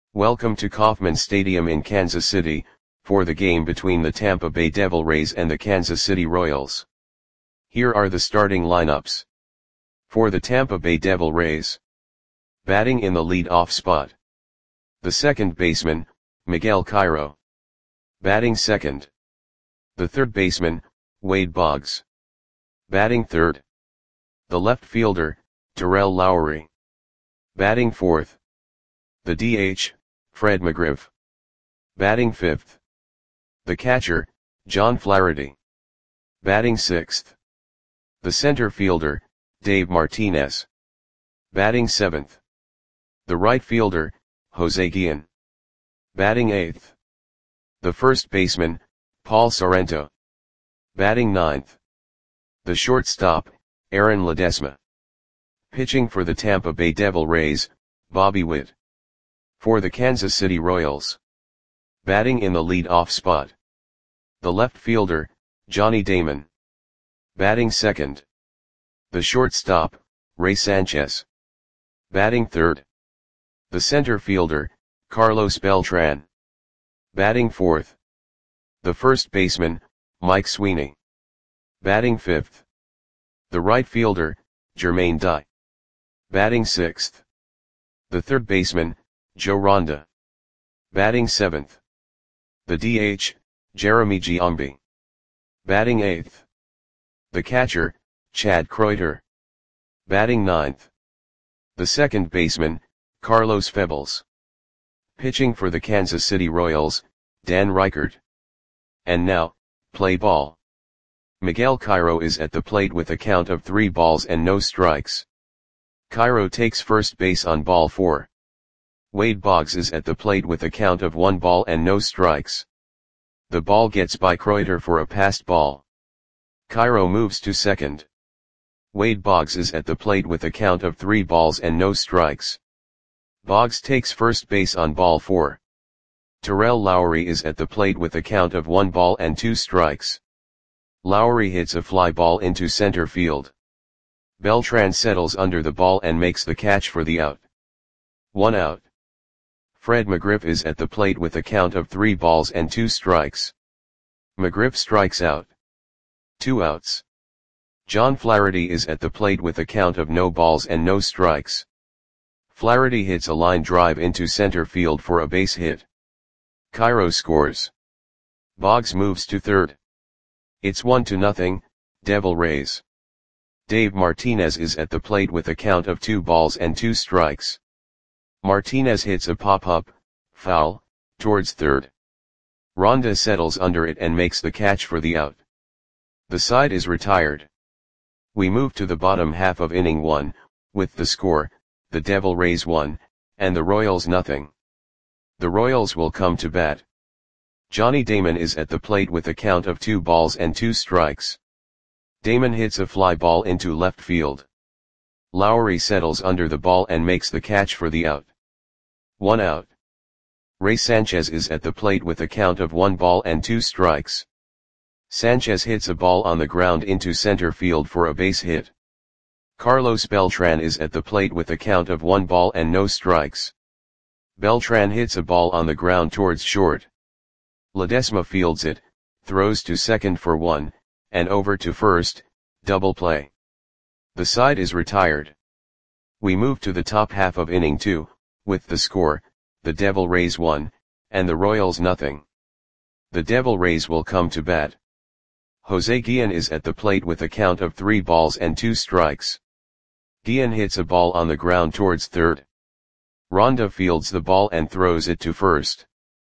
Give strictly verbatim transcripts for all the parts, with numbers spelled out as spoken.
Welcome to Kauffman Stadium in Kansas City, for the game between the Tampa Bay Devil Rays and the Kansas City Royals. Here are the starting lineups. For the Tampa Bay Devil Rays. Batting in the lead-off spot. The second baseman, Miguel Cairo. Batting second. The third baseman, Wade Boggs. Batting third. The left fielder, Darrell Lowry. Batting fourth. The D H, Fred McGriff. Batting fifth. The catcher, John Flaherty. Batting sixth. The center fielder, Dave Martinez. Batting seventh. The right fielder, Jose Guillen. Batting eighth. The first baseman, Paul Sorrento. Batting ninth. The shortstop, Aaron Ledesma. Pitching for the Tampa Bay Devil Rays, Bobby Witt. For the Kansas City Royals. Batting in the lead-off spot. The left fielder, Johnny Damon. Batting second. The shortstop, Ray Sanchez. Batting third. The center fielder, Carlos Beltran. Batting fourth. The first baseman, Mike Sweeney. Batting fifth. The right fielder, Jermaine Dye. Batting sixth. The third baseman, Joe Ronda. Batting seventh. The D H, Jeremy Giambi. Batting eighth. The catcher, Chad Kreuter. Batting ninth. The second baseman, Carlos Febles. Pitching for the Kansas City Royals, Dan Reichert. And now, play ball. Miguel Cairo is at the plate with a count of three balls and no strikes. Cairo takes first base on ball four. Wade Boggs is at the plate with a count of one ball and no strikes. The ball gets by Kreuter for a passed ball. Cairo moves to second. Wade Boggs is at the plate with a count of three balls and no strikes. Boggs takes first base on ball four. Darrell Lowry is at the plate with a count of one ball and two strikes. Lowry hits a fly ball into center field. Beltran settles under the ball and makes the catch for the out. One out. Fred McGriff is at the plate with a count of three balls and two strikes. McGriff strikes out. Two outs. John Flaherty is at the plate with a count of no balls and no strikes. Flaherty hits a line drive into center field for a base hit. Cairo scores. Boggs moves to third. It's one to nothing, Devil Rays. Dave Martinez is at the plate with a count of two balls and two strikes. Martinez hits a pop-up, foul, towards third. Ronda settles under it and makes the catch for the out. The side is retired. We move to the bottom half of inning one, with the score, the Devil Rays one, and the Royals nothing. The Royals will come to bat. Johnny Damon is at the plate with a count of two balls and two strikes. Damon hits a fly ball into left field. Lowry settles under the ball and makes the catch for the out. One out. Ray Sanchez is at the plate with a count of one ball and two strikes. Sanchez hits a ball on the ground into center field for a base hit. Carlos Beltran is at the plate with a count of one ball and no strikes. Beltran hits a ball on the ground towards short. Ledesma fields it, throws to second for one, and over to first, double play. The side is retired. We move to the top half of inning two, with the score, the Devil Rays one, and the Royals nothing. The Devil Rays will come to bat. Jose Guillen is at the plate with a count of three balls and two strikes. Guillen hits a ball on the ground towards third. Ronda fields the ball and throws it to first.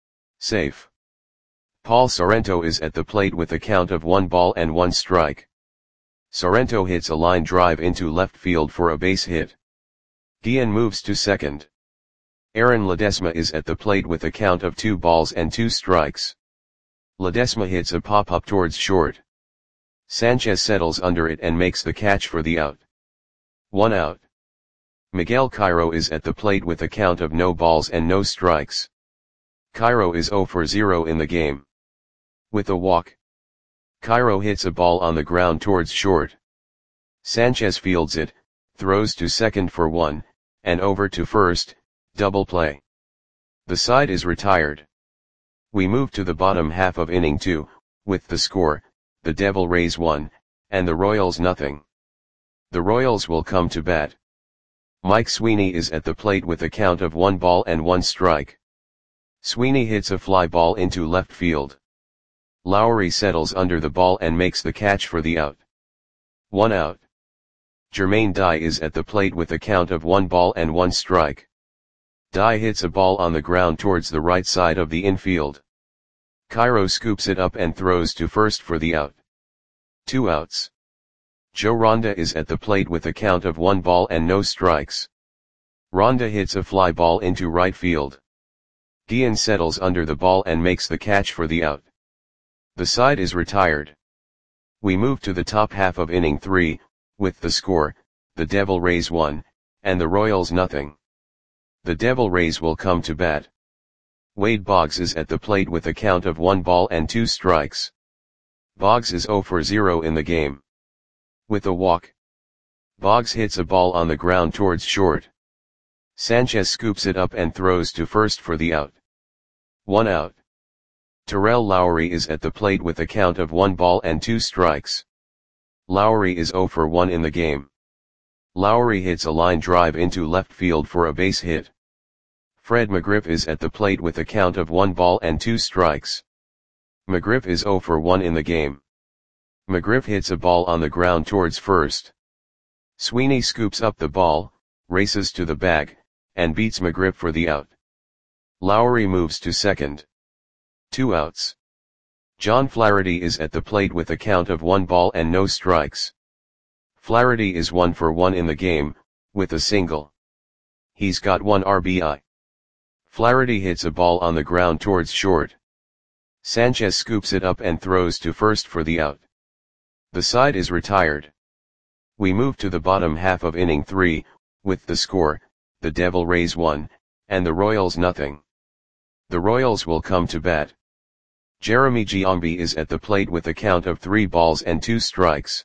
Safe. Paul Sorrento is at the plate with a count of one ball and one strike. Sorrento hits a line drive into left field for a base hit. Guillen moves to second. Aaron Ledesma is at the plate with a count of two balls and two strikes. Ledesma hits a pop-up towards short. Sanchez settles under it and makes the catch for the out. One out. Miguel Cairo is at the plate with a count of no balls and no strikes. Cairo is zero for zero in the game. With a walk. Cairo hits a ball on the ground towards short. Sanchez fields it, throws to second for one, and over to first, double play. The side is retired. We move to the bottom half of inning two, with the score, the Devil Rays one, and the Royals nothing. The Royals will come to bat. Mike Sweeney is at the plate with a count of one ball and one strike. Sweeney hits a fly ball into left field. Lowry settles under the ball and makes the catch for the out. One out. Jermaine Dye is at the plate with a count of one ball and one strike. Dye hits a ball on the ground towards the right side of the infield. Cairo scoops it up and throws to first for the out. Two outs. Joe Ronda is at the plate with a count of one ball and no strikes. Ronda hits a fly ball into right field. Guillen settles under the ball and makes the catch for the out. The side is retired. We move to the top half of inning three, with the score, the Devil Rays one, and the Royals nothing. The Devil Rays will come to bat. Wade Boggs is at the plate with a count of one ball and two strikes. Boggs is zero for zero in the game. With a walk, Boggs hits a ball on the ground towards short. Sanchez scoops it up and throws to first for the out. One out. Terrell Lowry is at the plate with a count of one ball and two strikes. Lowry is zero for one in the game. Lowry hits a line drive into left field for a base hit. Fred McGriff is at the plate with a count of one ball and two strikes. McGriff is zero for one in the game. McGriff hits a ball on the ground towards first. Sweeney scoops up the ball, races to the bag, and beats McGriff for the out. Lowry moves to second. Two outs. John Flaherty is at the plate with a count of one ball and no strikes. Flaherty is one for one in the game, with a single. He's got one R B I. Flaherty hits a ball on the ground towards short. Sanchez scoops it up and throws to first for the out. The side is retired. We move to the bottom half of inning three, with the score, the Devil Rays one, and the Royals nothing. The Royals will come to bat. Jeremy Giambi is at the plate with a count of three balls and two strikes.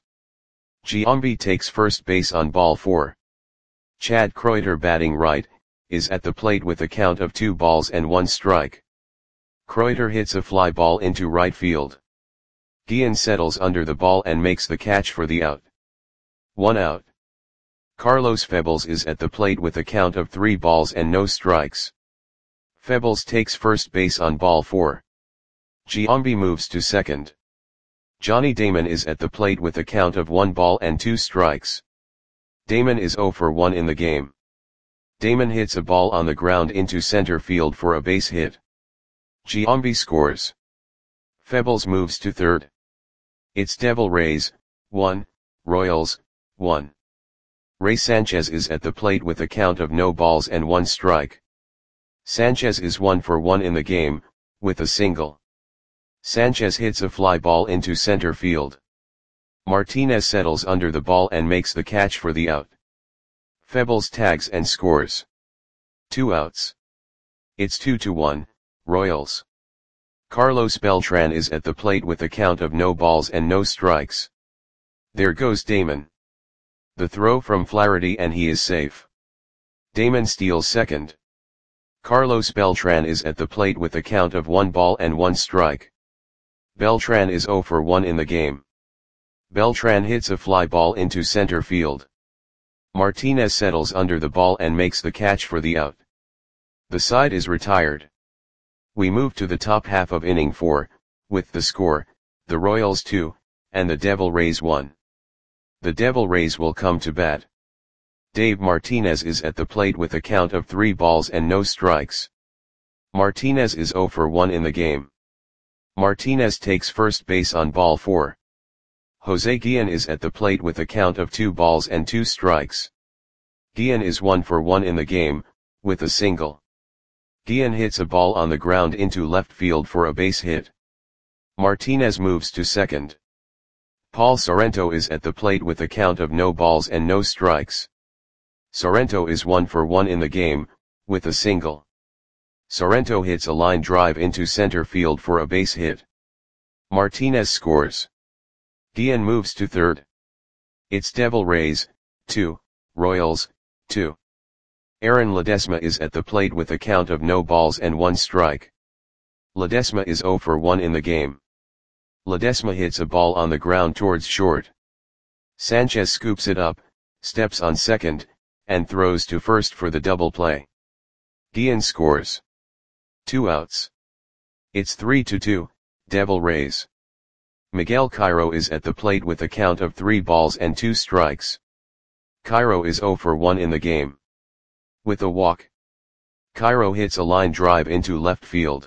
Giambi takes first base on ball four. Chad Kreuter, batting right, is at the plate with a count of two balls and one strike. Kreuter hits a fly ball into right field. Guillen settles under the ball and makes the catch for the out. One out. Carlos Febles is at the plate with a count of three balls and no strikes. Febles takes first base on ball four. Giambi moves to second. Johnny Damon is at the plate with a count of one ball and two strikes. Damon is zero for one in the game. Damon hits a ball on the ground into center field for a base hit. Giambi scores. Febles moves to third. It's Devil Rays, one, Royals, one. Ray Sanchez is at the plate with a count of no balls and one strike. Sanchez is one for one in the game, with a single. Sanchez hits a fly ball into center field. Martinez settles under the ball and makes the catch for the out. Febles tags and scores. Two outs. It's two to one, Royals. Carlos Beltran is at the plate with a count of no balls and no strikes. There goes Damon. The throw from Flaherty and he is safe. Damon steals second. Carlos Beltran is at the plate with a count of one ball and one strike. Beltran is zero for one in the game. Beltran hits a fly ball into center field. Martinez settles under the ball and makes the catch for the out. The side is retired. We move to the top half of inning four, with the score, the Royals two, and the Devil Rays one. The Devil Rays will come to bat. Dave Martinez is at the plate with a count of three balls and no strikes. Martinez is zero for one in the game. Martinez takes first base on ball four. Jose Guillen is at the plate with a count of two balls and two strikes. Guillen is one for one in the game, with a single. Guillen hits a ball on the ground into left field for a base hit. Martinez moves to second. Paul Sorrento is at the plate with a count of no balls and no strikes. Sorrento is one for one in the game, with a single. Sorrento hits a line drive into center field for a base hit. Martinez scores. Guillen moves to third. It's Devil Rays, two, Royals, two. Aaron Ledesma is at the plate with a count of no balls and one strike. Ledesma is zero for one in the game. Ledesma hits a ball on the ground towards short. Sanchez scoops it up, steps on second, and throws to first for the double play. Guillen scores. Two outs. It's three to two, Devil Rays. Miguel Cairo is at the plate with a count of three balls and two strikes. Cairo is zero for one in the game. With a walk, Cairo hits a line drive into left field.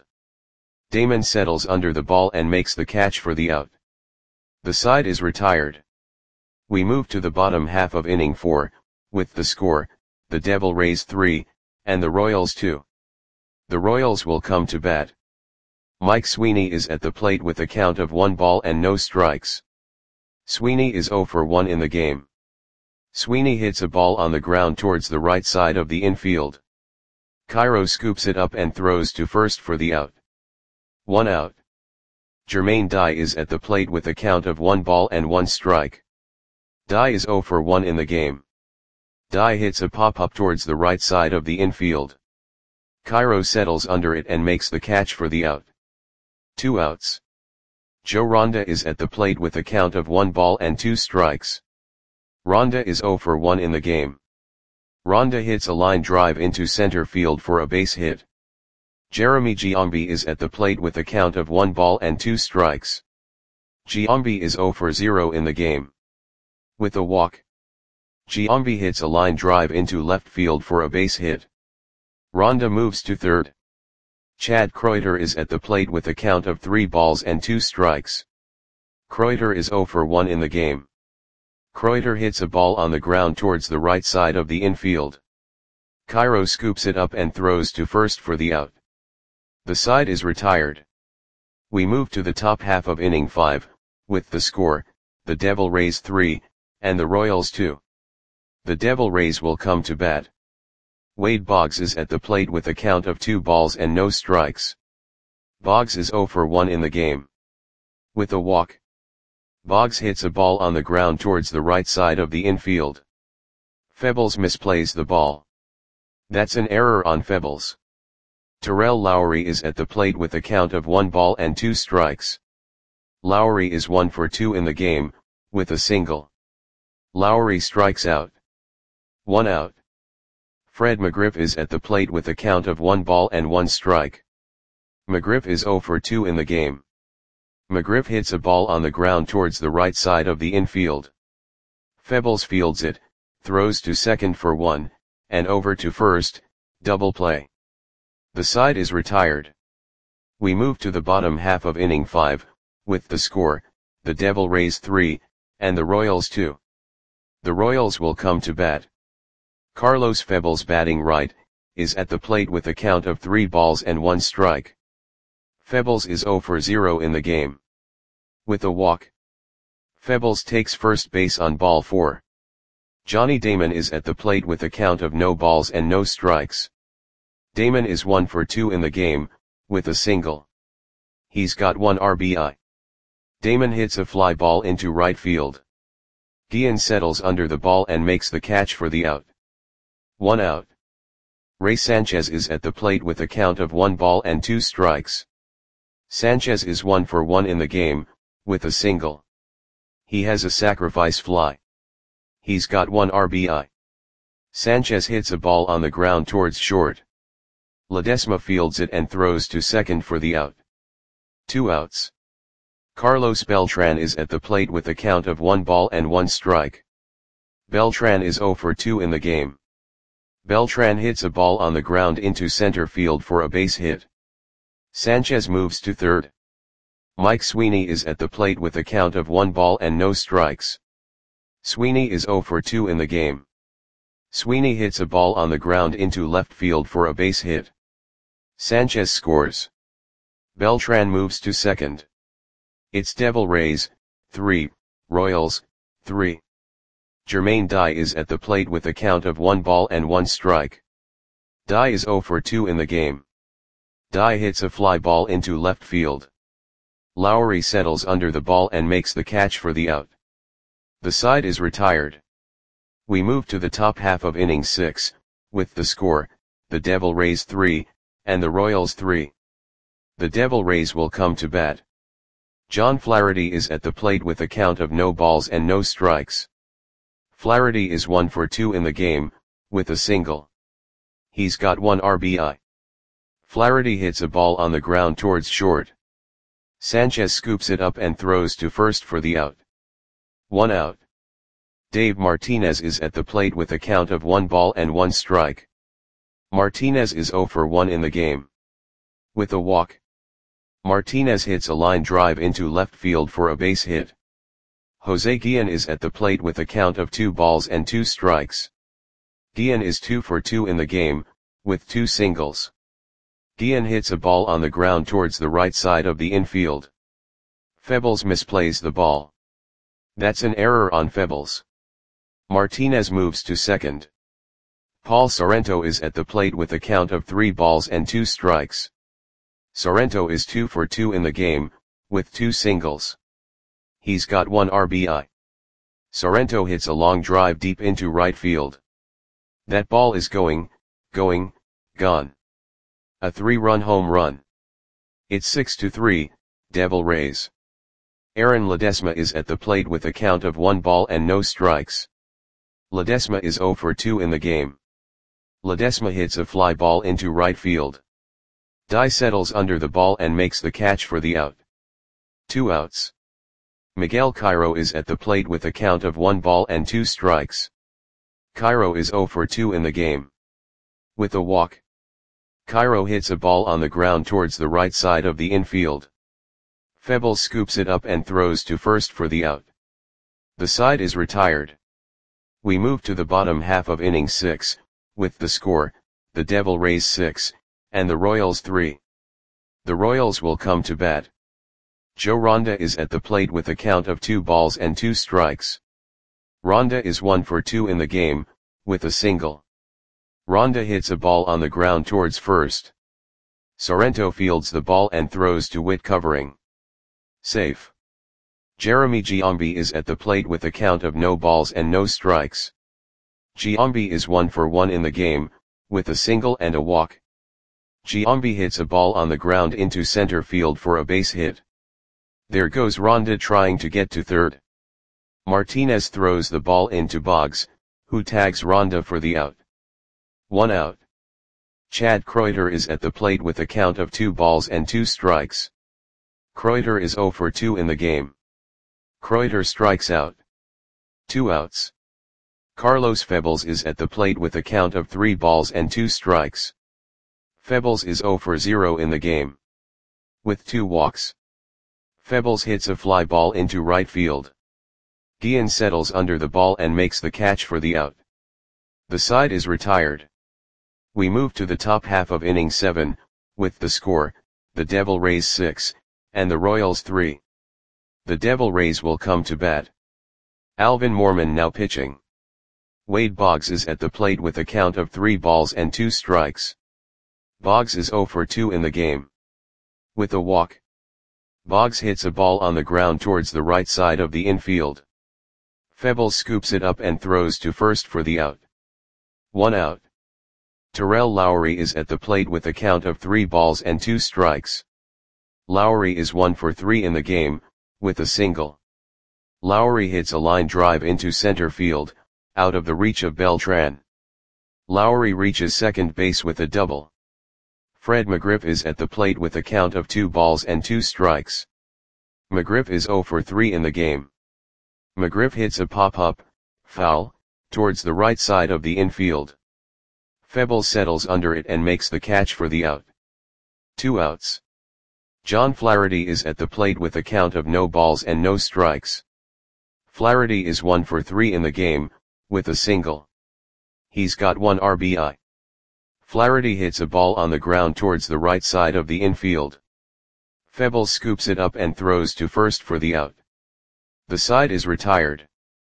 Damon settles under the ball and makes the catch for the out. The side is retired. We move to the bottom half of inning four, with the score, the Devil Rays three, and the Royals two. The Royals will come to bat. Mike Sweeney is at the plate with a count of one ball and no strikes. Sweeney is zero for one in the game. Sweeney hits a ball on the ground towards the right side of the infield. Cairo scoops it up and throws to first for the out. One out. Jermaine Dye is at the plate with a count of one ball and one strike. Dye is zero for one in the game. Dye hits a pop-up towards the right side of the infield. Cairo settles under it and makes the catch for the out. Two outs. Joe Ronda is at the plate with a count of one ball and two strikes. Ronda is zero for one in the game. Ronda hits a line drive into center field for a base hit. Jeremy Giambi is at the plate with a count of one ball and two strikes. Giambi is zero for zero in the game. With a walk, Giambi hits a line drive into left field for a base hit. Ronda moves to third. Chad Kreuter is at the plate with a count of three balls and two strikes. Kreuter is zero for one in the game. Kreuter hits a ball on the ground towards the right side of the infield. Cairo scoops it up and throws to first for the out. The side is retired. We move to the top half of inning five, with the score, the Devil Rays three, and the Royals two. The Devil Rays will come to bat. Wade Boggs is at the plate with a count of two balls and no strikes. Boggs is zero for one in the game. With a walk, Boggs hits a ball on the ground towards the right side of the infield. Febbles misplays the ball. That's an error on Febbles. Terrell Lowry is at the plate with a count of one ball and two strikes. Lowry is one for two in the game, with a single. Lowry strikes out. One out. Fred McGriff is at the plate with a count of one ball and one strike. McGriff is zero for two in the game. McGriff hits a ball on the ground towards the right side of the infield. Febbles fields it, throws to second for one, and over to first, double play. The side is retired. We move to the bottom half of inning five, with the score, the Devil Rays three, and the Royals two. The Royals will come to bat. Carlos Febbles, batting right, is at the plate with a count of three balls and one strike. Febbles is zero for zero in the game. With a walk, Febbles takes first base on ball four. Johnny Damon is at the plate with a count of no balls and no strikes. Damon is one for two in the game, with a single. He's got one R B I. Damon hits a fly ball into right field. Guillen settles under the ball and makes the catch for the out. One out. Ray Sanchez is at the plate with a count of one ball and two strikes. Sanchez is one for one in the game, with a single. He has a sacrifice fly. He's got one R B I. Sanchez hits a ball on the ground towards short. Ledesma fields it and throws to second for the out. Two outs. Carlos Beltran is at the plate with a count of one ball and one strike. Beltran is zero for two in the game. Beltran hits a ball on the ground into center field for a base hit. Sanchez moves to third. Mike Sweeney is at the plate with a count of one ball and no strikes. Sweeney is zero for two in the game. Sweeney hits a ball on the ground into left field for a base hit. Sanchez scores. Beltran moves to second. It's Devil Rays, three, Royals, three. Jermaine Dye is at the plate with a count of one ball and one strike. Dye is zero for two in the game. Dye hits a fly ball into left field. Lowry settles under the ball and makes the catch for the out. The side is retired. We move to the top half of inning six, with the score, the Devil Rays three, and the Royals three. The Devil Rays will come to bat. John Flaherty is at the plate with a count of no balls and no strikes. Flaherty is one for two in the game, with a single. He's got one R B I. Flaherty hits a ball on the ground towards short. Sanchez scoops it up and throws to first for the out. One out. Dave Martinez is at the plate with a count of one ball and one strike. Martinez is zero for one in the game. With a walk. Martinez hits a line drive into left field for a base hit. Jose Guillen is at the plate with a count of two balls and two strikes. Guillen is two for two in the game, with two singles. Guillen hits a ball on the ground towards the right side of the infield. Febles misplays the ball. That's an error on Febles. Martinez moves to second. Paul Sorrento is at the plate with a count of three balls and two strikes. Sorrento is two for two in the game, with two singles. He's got one R B I. Sorrento hits a long drive deep into right field. That ball is going, going, gone. A three-run home run. It's six to three, Devil Rays. Aaron Ledesma is at the plate with a count of one ball and no strikes. Ledesma is zero for two in the game. Ledesma hits a fly ball into right field. Dye settles under the ball and makes the catch for the out. Two outs. Miguel Cairo is at the plate with a count of one ball and two strikes. Cairo is zero for two in the game. With a walk. Cairo hits a ball on the ground towards the right side of the infield. Febles scoops it up and throws to first for the out. The side is retired. We move to the bottom half of inning six, with the score, the Devil Rays six, and the Royals three. The Royals will come to bat. Joe Ronda is at the plate with a count of two balls and two strikes. Ronda is one for two in the game, with a single. Ronda hits a ball on the ground towards first. Sorrento fields the ball and throws to Witt covering. Safe. Jeremy Giambi is at the plate with a count of no balls and no strikes. Giambi is one for one in the game, with a single and a walk. Giambi hits a ball on the ground into center field for a base hit. There goes Ronda trying to get to third. Martinez throws the ball into Boggs, who tags Ronda for the out. One out. Chad Kreuter is at the plate with a count of two balls and two strikes. Kreuter is zero for two in the game. Kreuter strikes out. Two outs. Carlos Febles is at the plate with a count of three balls and two strikes. Febles is zero for zero in the game. With two walks. Febles hits a fly ball into right field. Guillen settles under the ball and makes the catch for the out. The side is retired. We move to the top half of inning seven, with the score, the Devil Rays six, and the Royals three. The Devil Rays will come to bat. Alvin Mormon now pitching. Wade Boggs is at the plate with a count of three balls and two strikes. Boggs is zero for two in the game. With a walk. Boggs hits a ball on the ground towards the right side of the infield. Febles scoops it up and throws to first for the out. One out. Terrell Lowry is at the plate with a count of three balls and two strikes. Lowry is one for three in the game, with a single. Lowry hits a line drive into center field, out of the reach of Beltran. Lowry reaches second base with a double. Fred McGriff is at the plate with a count of two balls and two strikes. McGriff is zero for three in the game. McGriff hits a pop-up, foul, towards the right side of the infield. Febles settles under it and makes the catch for the out. Two outs. John Flaherty is at the plate with a count of no balls and no strikes. Flaherty is one for three in the game, with a single. He's got one R B I. Flaherty hits a ball on the ground towards the right side of the infield. Febles scoops it up and throws to first for the out. The side is retired.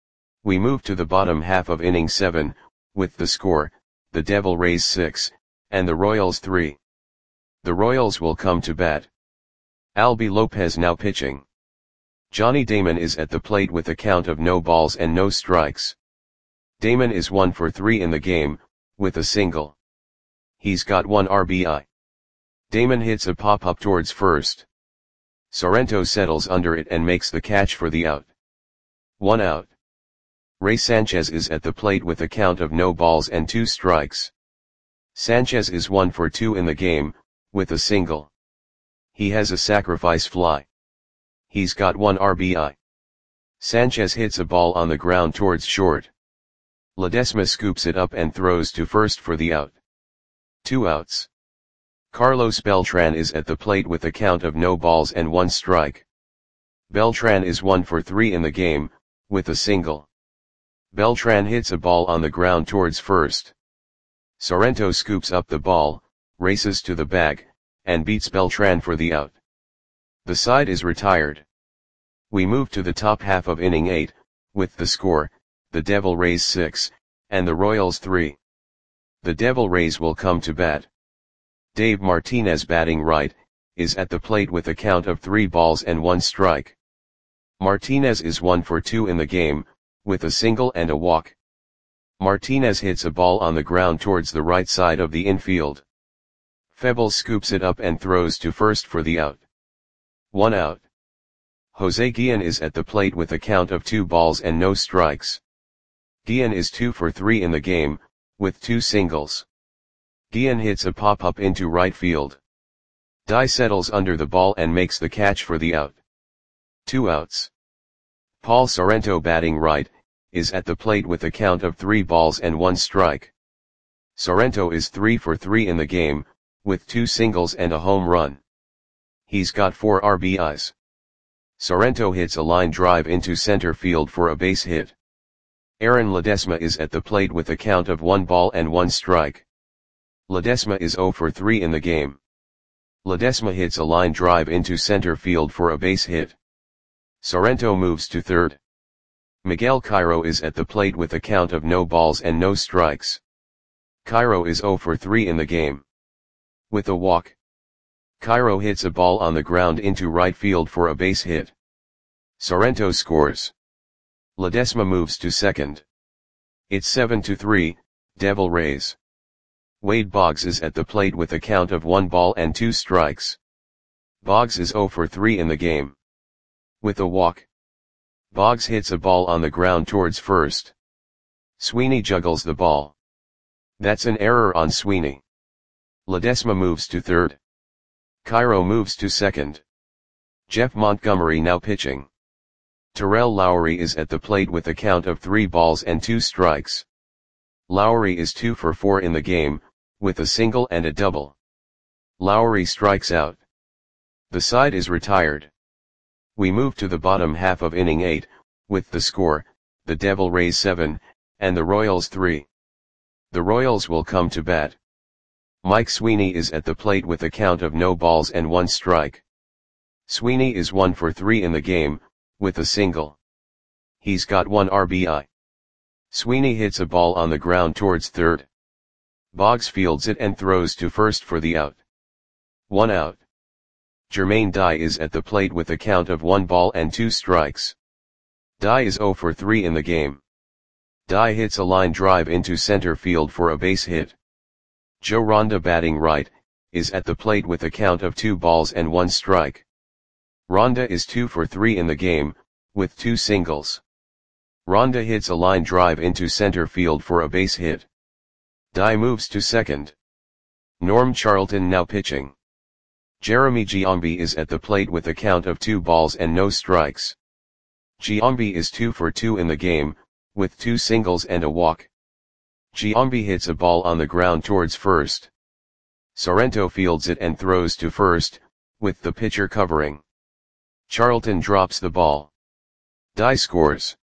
We move to the bottom half of inning seven, with the score, the Devil Rays six, and the Royals three. The Royals will come to bat. Albie Lopez now pitching. Johnny Damon is at the plate with a count of no balls and no strikes. Damon is one for three in the game, with a single. He's got one R B I. Damon hits a pop-up towards first. Sorrento settles under it and makes the catch for the out. One out. Ray Sanchez is at the plate with a count of no balls and two strikes. Sanchez is one for two in the game, with a single. He has a sacrifice fly. He's got one R B I. Sanchez hits a ball on the ground towards short. Ledesma scoops it up and throws to first for the out. Two outs. Carlos Beltran is at the plate with a count of no balls and one strike. Beltran is one for three in the game, with a single. Beltran hits a ball on the ground towards first. Sorrento scoops up the ball, races to the bag, and beats Beltran for the out. The side is retired. We move to the top half of inning eight, with the score, the Devil Rays six, and the Royals three. The Devil Rays will come to bat. Dave Martinez, batting right, is at the plate with a count of three balls and one strike. Martinez is one for two in the game, with a single and a walk. Martinez hits a ball on the ground towards the right side of the infield. Febles scoops it up and throws to first for the out. One out. Jose Guillen is at the plate with a count of two balls and no strikes. Guillen is two for three in the game, with two singles. Guillen hits a pop-up into right field. Dye settles under the ball and makes the catch for the out. Two outs. Paul Sorrento, batting right, is at the plate with a count of three balls and one strike. Sorrento is three for three in the game, with two singles and a home run. He's got four R B Is. Sorrento hits a line drive into center field for a base hit. Aaron Ledesma is at the plate with a count of one ball and one strike. Ledesma is zero for three in the game. Ledesma hits a line drive into center field for a base hit. Sorrento moves to third. Miguel Cairo is at the plate with a count of no balls and no strikes. Cairo is zero for three in the game. With a walk. Cairo hits a ball on the ground into right field for a base hit. Sorrento scores. Ledesma moves to second. It's seven to three, Devil Rays. Wade Boggs is at the plate with a count of one ball and two strikes. Boggs is zero for three in the game. With a walk. Boggs hits a ball on the ground towards first. Sweeney juggles the ball. That's an error on Sweeney. Ledesma moves to third. Cairo moves to second. Jeff Montgomery now pitching. Terrell Lowry is at the plate with a count of three balls and two strikes. Lowry is two for four in the game, with a single and a double. Lowry strikes out. The side is retired. We move to the bottom half of inning eight, with the score, the Devil Rays seven, and the Royals three. The Royals will come to bat. Mike Sweeney is at the plate with a count of no balls and one strike. Sweeney is one for three in the game, with a single. He's got one R B I. Sweeney hits a ball on the ground towards third. Boggs fields it and throws to first for the out. One out. Jermaine Dye is at the plate with a count of one ball and two strikes. Dye is zero for three in the game. Dye hits a line drive into center field for a base hit. Joe Ronda, batting right, is at the plate with a count of two balls and one strike. Ronda is two for three in the game, with two singles. Ronda hits a line drive into center field for a base hit. Dye moves to second. Norm Charlton now pitching. Jeremy Giambi is at the plate with a count of two balls and no strikes. Giambi is two for two in the game, with two singles and a walk. Giambi hits a ball on the ground towards first. Sorrento fields it and throws to first, with the pitcher covering. Charlton drops the ball. Dye scores.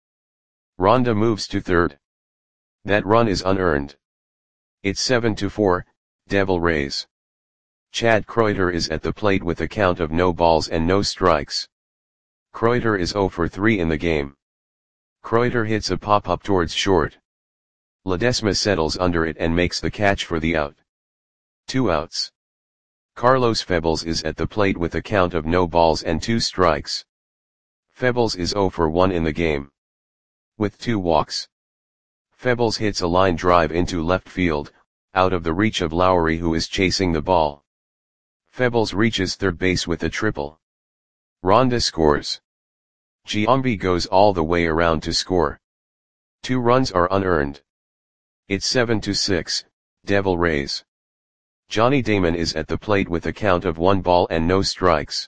Ronda moves to third. That run is unearned. It's seven to four, Devil Rays. Chad Kreuter is at the plate with a count of no balls and no strikes. Kreuter is zero for three in the game. Kreuter hits a pop-up towards short. Ledesma settles under it and makes the catch for the out. Two outs. Carlos Febles is at the plate with a count of no balls and two strikes. Febles is zero for one in the game. With two walks. Febles hits a line drive into left field, out of the reach of Lowry, who is chasing the ball. Febles reaches third base with a triple. Ronda scores. Giambi goes all the way around to score. Two runs are unearned. It's seven to six, Devil Rays. Johnny Damon is at the plate with a count of one ball and no strikes.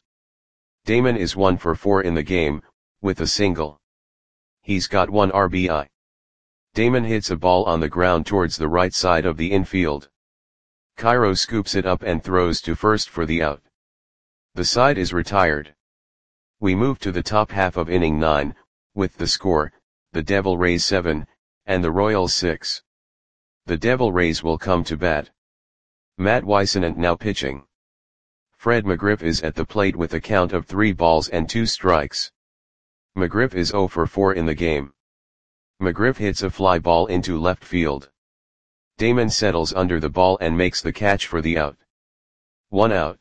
Damon is one for four in the game, with a single. He's got one R B I. Damon hits a ball on the ground towards the right side of the infield. Cairo scoops it up and throws to first for the out. The side is retired. We move to the top half of inning nine, with the score, the Devil Rays seven, and the Royals six. The Devil Rays will come to bat. Matt Whisenant now pitching. Fred McGriff is at the plate with a count of three balls and two strikes. McGriff is zero for four in the game. McGriff hits a fly ball into left field. Damon settles under the ball and makes the catch for the out. One out.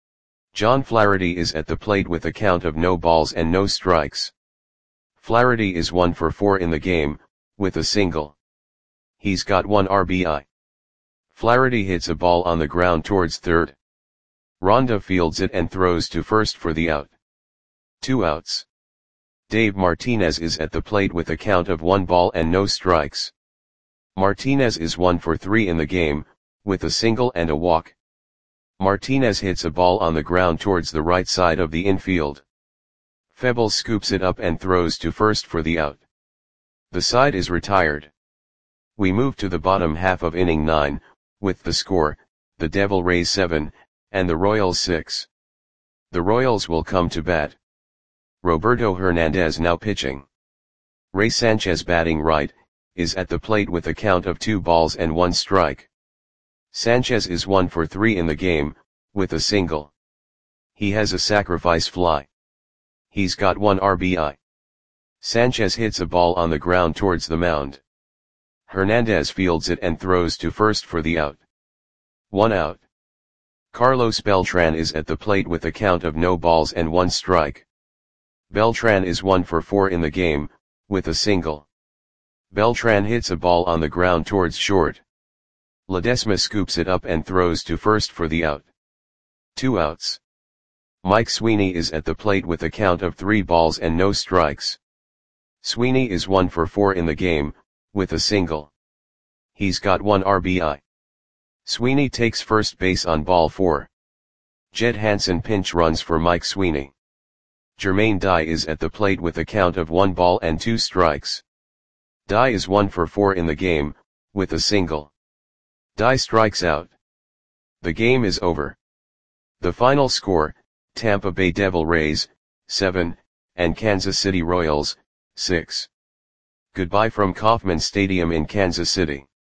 John Flaherty is at the plate with a count of no balls and no strikes. Flaherty is one for four in the game, with a single. He's got one R B I. Flaherty hits a ball on the ground towards third. Ronda fields it and throws to first for the out. Two outs. Dave Martinez is at the plate with a count of one ball and no strikes. Martinez is one for three in the game, with a single and a walk. Martinez hits a ball on the ground towards the right side of the infield. Febles scoops it up and throws to first for the out. The side is retired. We move to the bottom half of inning nine, with the score, the Devil Rays seven, and the Royals six. The Royals will come to bat. Roberto Hernandez now pitching. Ray Sanchez batting right, is at the plate with a count of two balls and one strike. Sanchez is one for three in the game, with a single. He has a sacrifice fly. He's got one R B I. Sanchez hits a ball on the ground towards the mound. Hernandez fields it and throws to first for the out. One out. Carlos Beltran is at the plate with a count of no balls and one strike. Beltran is one for four in the game, with a single. Beltran hits a ball on the ground towards short. Ledesma scoops it up and throws to first for the out. Two outs. Mike Sweeney is at the plate with a count of three balls and no strikes. Sweeney is one for four in the game, with a single. He's got one R B I. Sweeney takes first base on ball four. Jed Hansen pinch runs for Mike Sweeney. Jermaine Dye is at the plate with a count of one ball and two strikes. Dye is one for four in the game, with a single. Dye strikes out. The game is over. The final score, Tampa Bay Devil Rays, seven, and Kansas City Royals, six. Goodbye from Kauffman Stadium in Kansas City.